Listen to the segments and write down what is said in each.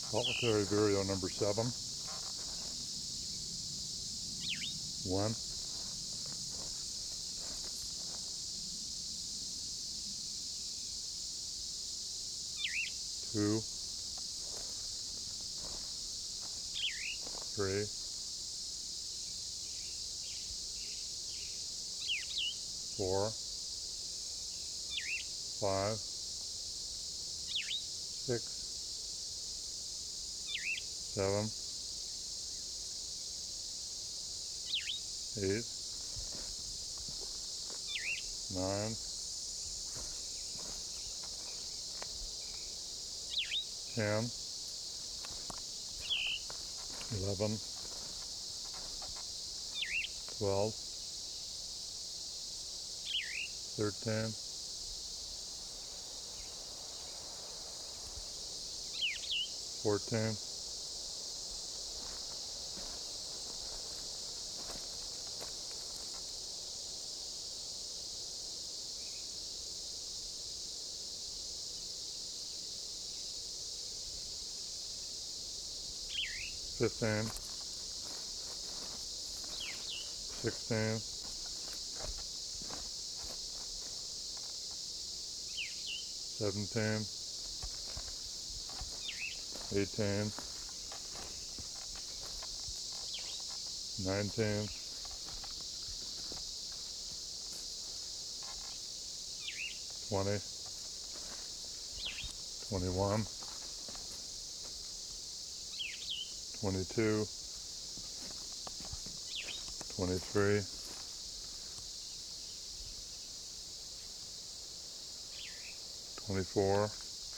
Solitary Vireo number 7. 1, 2, 3, 4, 5, 6, 7, 8, 9, 10, 11, 12, 13, 14, 15, 16, 17, 18, 19, 20, 21, 22, 23, 24,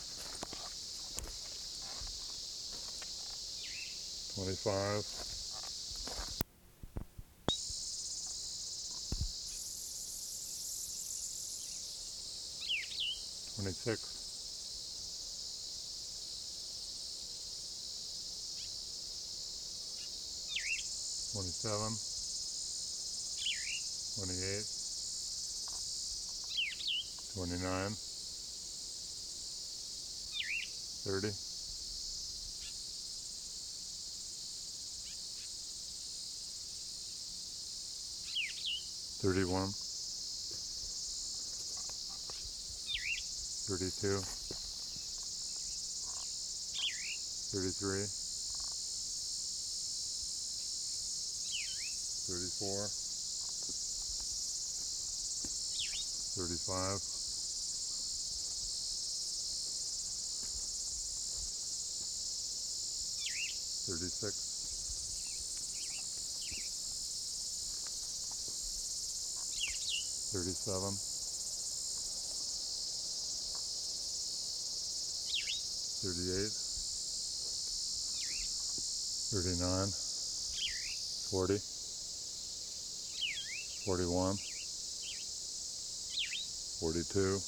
25, 26, 27, 28, 29, 30, 31, 32, 33, 34, 35, 36, 37, 38, 39, 40, 41, 42,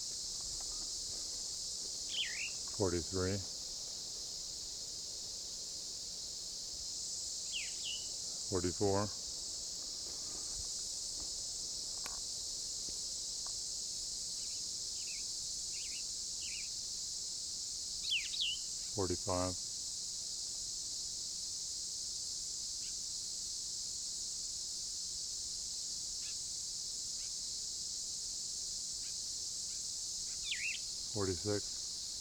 43, 44, 45, 46,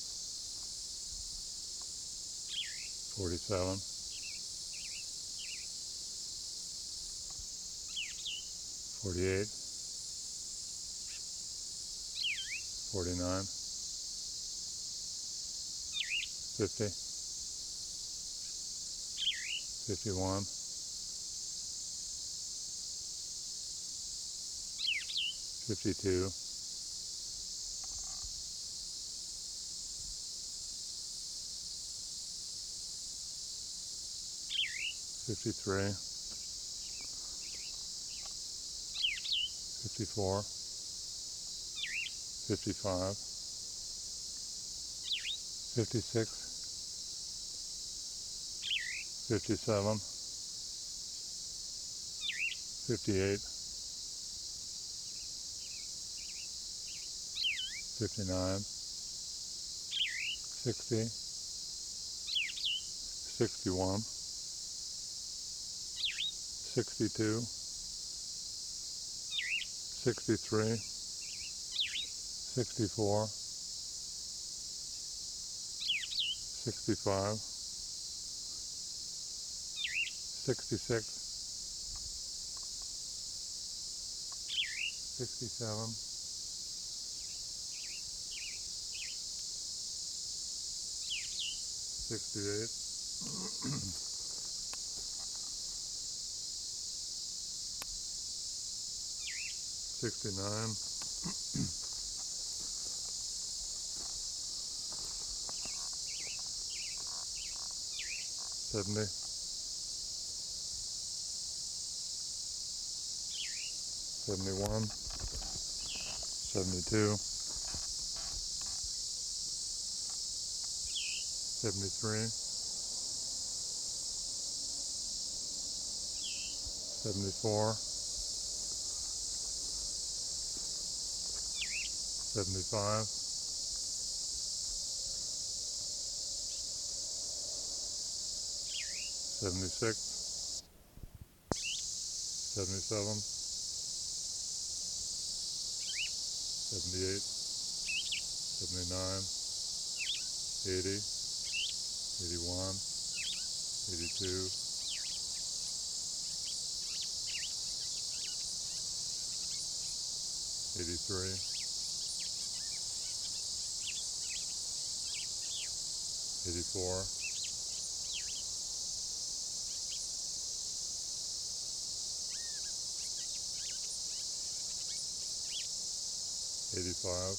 47, 48, 49, 50, 51, 52, 53, 54, 55, 56, 57, 58, 59, 60, 61, 62, 63, 64, 65, 66, 67, 68, 69, 70, 71, 72, 73, 74, 75, 76, 77, 78, 79, 80, 81, 82, 83, 84, 85,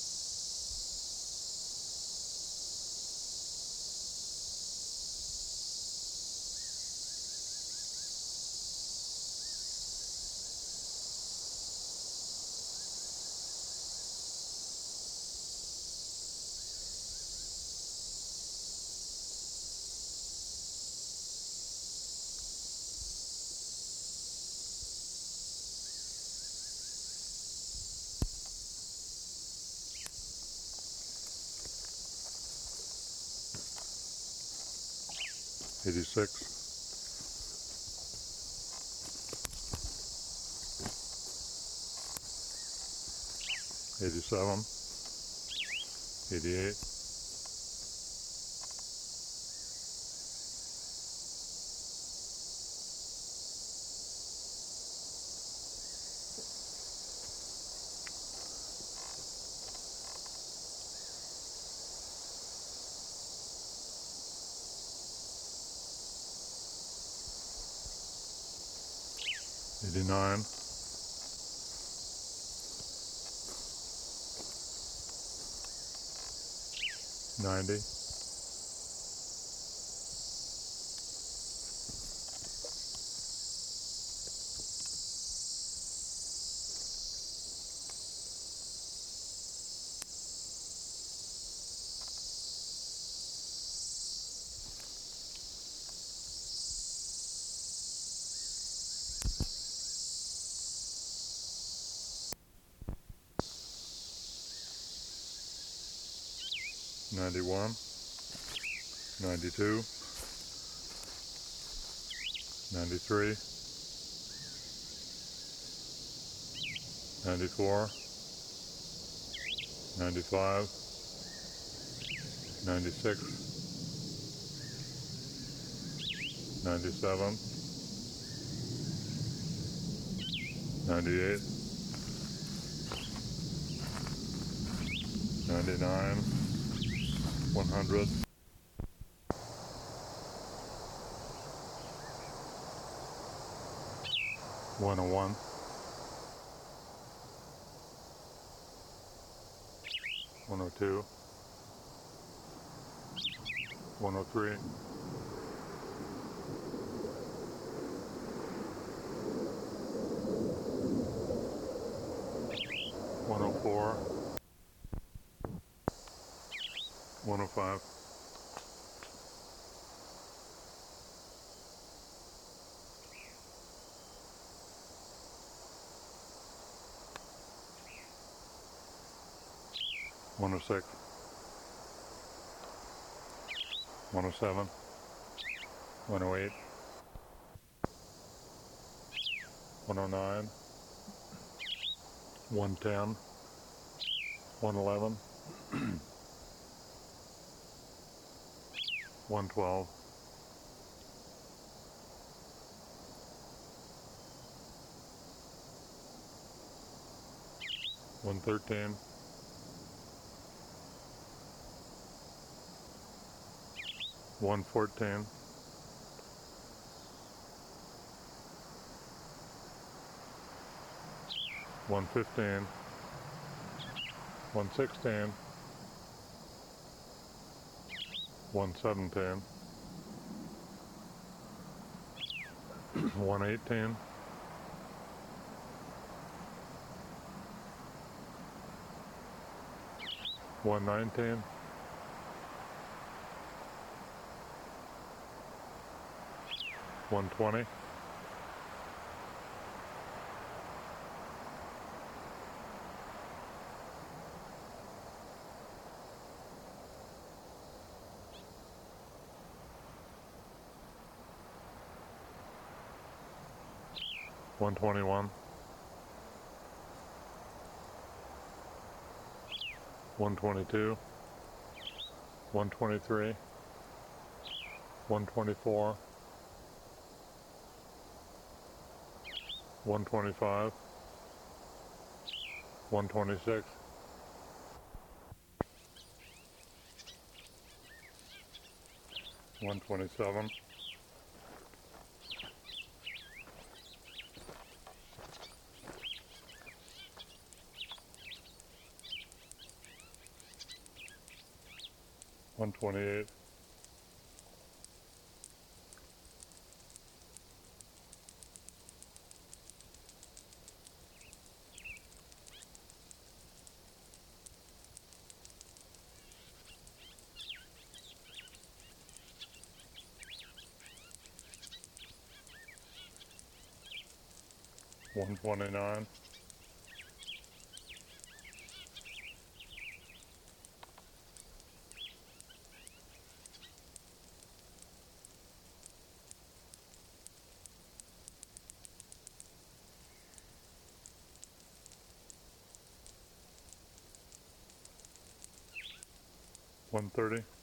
86, 87, 88, 89, 90, 91, 92, 93, 94, 95, 96, 97, 98, 99, 100, 101, 102, 103, 104, 105, 106, 107, 108, 109, 110, 111, 112, 113, 114, 115, 116, 117, 118, 119, 120, 121, 122, 123, 124, 125, 126, 127, 128, 129, 130,